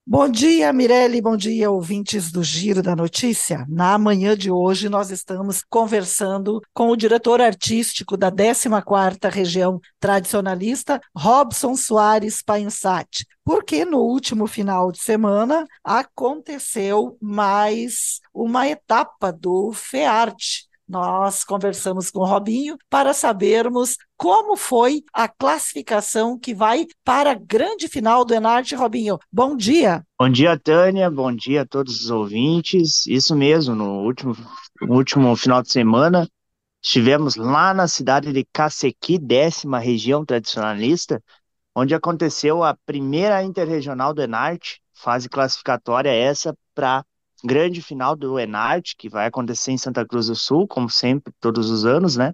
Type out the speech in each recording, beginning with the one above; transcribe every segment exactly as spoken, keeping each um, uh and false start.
Bom dia, Mirelle, bom dia, ouvintes do Giro da Notícia. Na manhã de hoje, nós estamos conversando com o diretor artístico da décima quarta Região Tradicionalista, Robson Soares Painçati, porque no último final de semana aconteceu mais uma etapa do FEARTE. Nós conversamos com o Robinho para sabermos como foi a classificação que vai para a grande final do Enarte. Robinho, bom dia. Bom dia, Tânia. Bom dia a todos os ouvintes. Isso mesmo, no último, no último final de semana, estivemos lá na cidade de Cacequi, décima região tradicionalista, onde aconteceu a primeira interregional do Enarte, fase classificatória essa para grande final do Enarte, que vai acontecer em Santa Cruz do Sul, como sempre, todos os anos, né?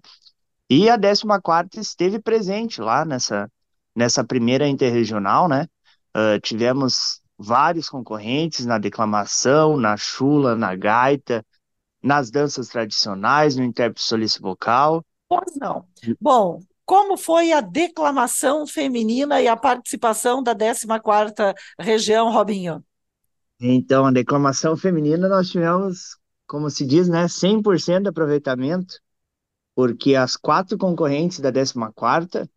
E a décima quarta esteve presente lá nessa, nessa primeira interregional, né? Ah, tivemos vários concorrentes na declamação, na chula, na gaita, nas danças tradicionais, no intérprete solista vocal. Pois não. Bom, como foi a declamação feminina e a participação da décima quarta Região, Robinho? Então, a declamação feminina nós tivemos, como se diz, né, cem por cento de aproveitamento, porque as quatro concorrentes da décima quarta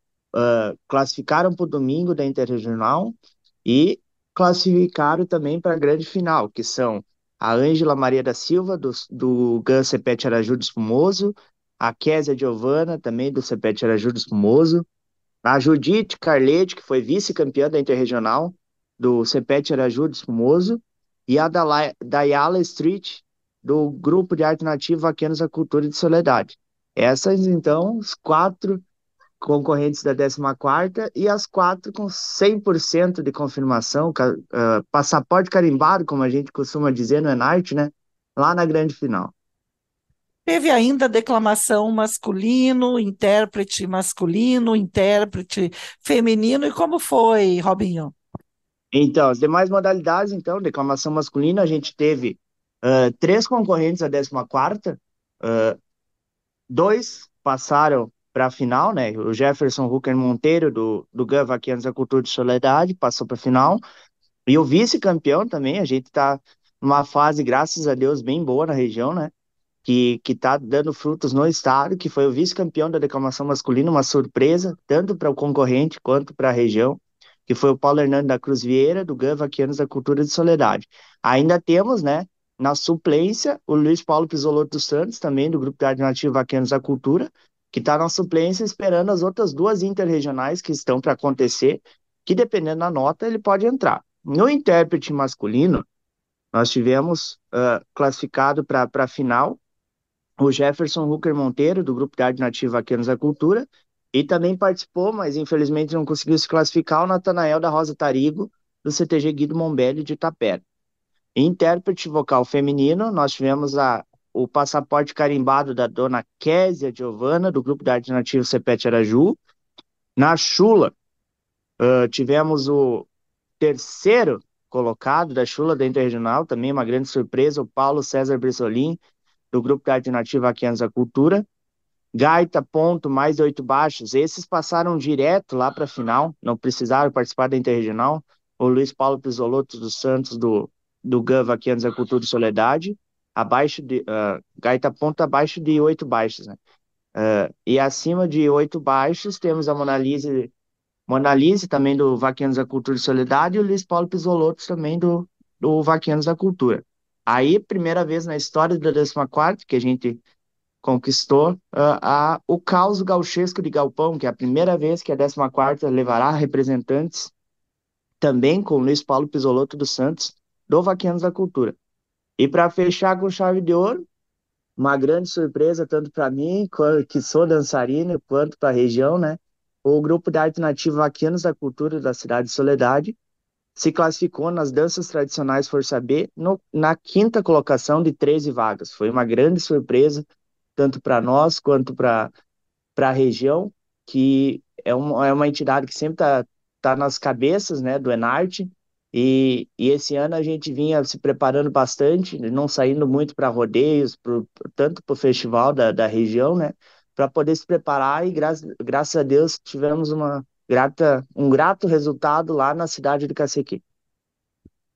classificaram para o domingo da interregional e classificaram também para a grande final, que são a Ângela Maria da Silva, do, do GAN Cepete Araju do Espumoso, a Késia Giovana, também do Cepete Araju do Espumoso, a Judite Carletti, que foi vice-campeã da Interregional, do Cepete Araju do Espumoso, e a Dalai- Dayala Street, do Grupo de Arte Nativa Vaquenos da Cultura de Soledade. Essas, então, os quatro concorrentes da décima quarta e as quatro com cem por cento de confirmação, ca- ah, passaporte carimbado, como a gente costuma dizer no Enarte, né? Lá na grande final. Teve ainda declamação masculino, intérprete masculino, intérprete feminino. E como foi, Robinho? Então, as demais modalidades, então, declamação masculina, a gente teve ah, três concorrentes da décima quarta, ah, dois passaram para a final, né? O Jefferson Hooker Monteiro, do, do GAN Vaqueanos da Cultura de Soledade, passou para a final. E o vice-campeão também, a gente está numa fase, graças a Deus, bem boa na região, né? Que que está dando frutos no estado, que foi o vice-campeão da declamação masculina, uma surpresa, tanto para o concorrente quanto para a região, que foi o Paulo Hernando da Cruz Vieira, do GAN Vaqueanos da Cultura de Soledade. Ainda temos, né, na suplência, o Luiz Paulo Pisolotto dos Santos, também do Grupo de Arte Nativa Vaqueanos da Cultura, que está na suplência esperando as outras duas interregionais que estão para acontecer, que dependendo da nota, ele pode entrar. No intérprete masculino, nós tivemos uh, classificado para a final o Jefferson Hooker Monteiro, do Grupo de Arte Nativa Vaquenos da Cultura, e também participou, mas infelizmente não conseguiu se classificar, o Natanael da Rosa Tarigo, do C T G Guido Mombelli de Itapera. Intérprete vocal feminino, nós tivemos a, o passaporte carimbado da dona Késia Giovana, do Grupo de Arte Nativa Cepete Araju. Na chula, uh, tivemos o terceiro colocado da chula da Interregional, também uma grande surpresa, o Paulo César Bressolin, do Grupo de Arte Nativa Vaqueanos da Cultura. Gaita, ponto, mais oito baixos. Esses passaram direto lá para a final, não precisaram participar da Interregional. O Luiz Paulo Pisolotto dos Santos, do, do GAN Vaqueanos da Cultura e Soledade, abaixo de, uh, gaita ponto abaixo de oito baixos, né? Uh, e acima de oito baixos temos a Monalise, Monalise também do Vaqueanos da Cultura e Soledade, e o Luiz Paulo Pisolotto também do, do Vaqueanos da Cultura. Aí, primeira vez na história da décima quarta que a gente conquistou uh, a, o caos gauchesco de Galpão, que é a primeira vez que a décima quarta levará representantes, também com Luiz Paulo Pisolotto dos Santos, do Vaqueanos da Cultura. E para fechar com chave de ouro, uma grande surpresa, tanto para mim, que sou dançarino, quanto para a região, né? O grupo de arte nativa Vaqueanos da Cultura da cidade de Soledade se classificou nas danças tradicionais Força B no, na quinta colocação de treze vagas. Foi uma grande surpresa, tanto para nós quanto para para a região, que é uma, é uma entidade que sempre está tá nas cabeças, né, do Enarte, e, e esse ano a gente vinha se preparando bastante, não saindo muito para rodeios, pro, tanto para o festival da, da região, né, para poder se preparar, e graças, graças a Deus tivemos uma grata, um grato resultado lá na cidade de Cacequi.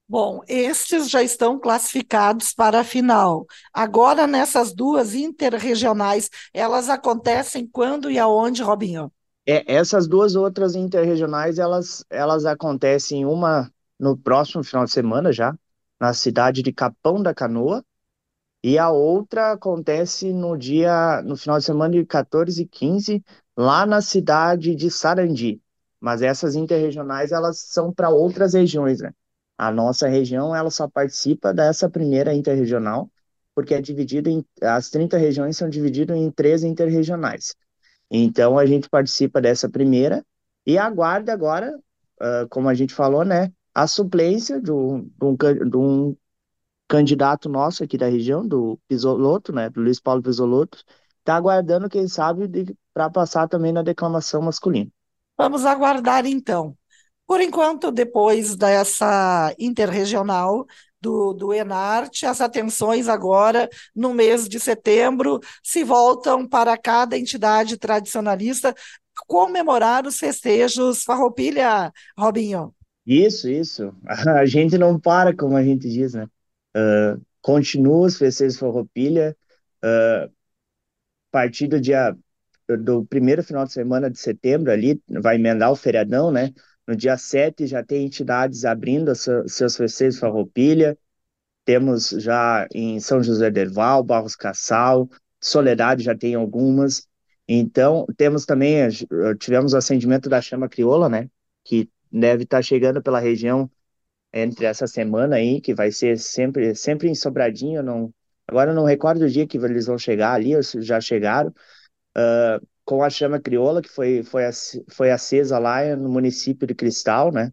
Bom, estes já estão classificados para a final. Agora, nessas duas interregionais, elas acontecem quando e aonde, Robinho? É, essas duas outras interregionais, elas, elas acontecem uma no próximo final de semana já, na cidade de Capão da Canoa, e a outra acontece no dia, no final de semana de quatorze e quinze, lá na cidade de Sarandi. Mas essas interregionais, elas são para outras regiões, né? A nossa região, ela só participa dessa primeira interregional, porque é dividido em, as trinta regiões são divididas em três interregionais. Então a gente participa dessa primeira e aguarda agora, ah, como a gente falou, né, a suplência de um, de um can- de um candidato nosso aqui da região, do Pisoloto, né, do Luiz Paulo Pisoloto, está aguardando, quem sabe, para passar também na declamação masculina. Vamos aguardar então. Por enquanto, depois dessa interregional do, do Enarte, as atenções agora, no mês de setembro, se voltam para cada entidade tradicionalista comemorar os festejos Farroupilha, Robinho. Isso, isso. A gente não para, como a gente diz, né? Ah, continua os festejos Farroupilha, a partir do dia do primeiro final de semana de setembro ali, vai emendar o feriadão, né? No dia sete já tem entidades abrindo os seus seus festejos Farroupilha. Temos já em São José del Val, Barros Cassal, Soledade já tem algumas. Então, temos também, eh, tivemos o acendimento da chama crioula, né? Que deve estar chegando pela região entre essa semana aí, que vai ser sempre, sempre em Sobradinho. Eu não, agora eu não recordo o dia que eles vão chegar ali, ou se já chegaram, com a chama crioula, que foi, foi, ac- foi acesa lá no município de Cristal, né?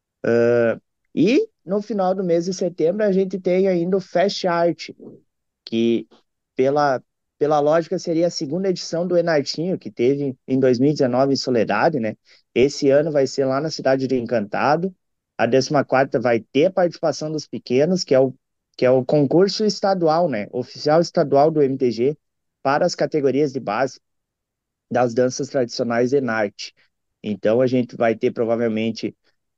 E no final do mês de setembro a gente tem ainda o Fest Art, que pela, pela lógica seria a segunda edição do Enartinho, que teve em dois mil e dezenove em Soledade, né? Esse ano vai ser lá na cidade de Encantado. A décima quarta vai ter a participação dos pequenos, que é o, que é o concurso estadual, né? Oficial estadual do M T G para as categorias de base das danças tradicionais Enarte. Então a gente vai ter provavelmente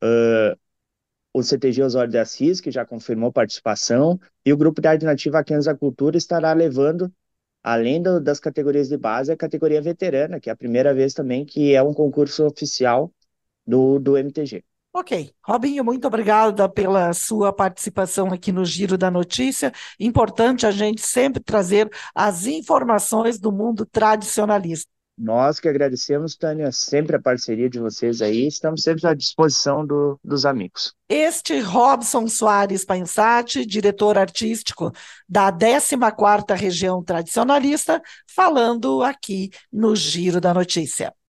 o C T G Osório de Assis, que já confirmou participação, e o Grupo de Arte Nativa Arquenos Cultura estará levando, além do, das categorias de base, a categoria veterana, que é a primeira vez também que é um concurso oficial do, do M T G. Ok. Robinho, muito obrigada pela sua participação aqui no Giro da Notícia. Importante a gente sempre trazer as informações do mundo tradicionalista. Nós que agradecemos, Tânia, sempre a parceria de vocês aí, estamos sempre à disposição do, dos amigos. Este Robson Soares Pansati, diretor artístico da décima quarta Região Tradicionalista, falando aqui no Giro da Notícia.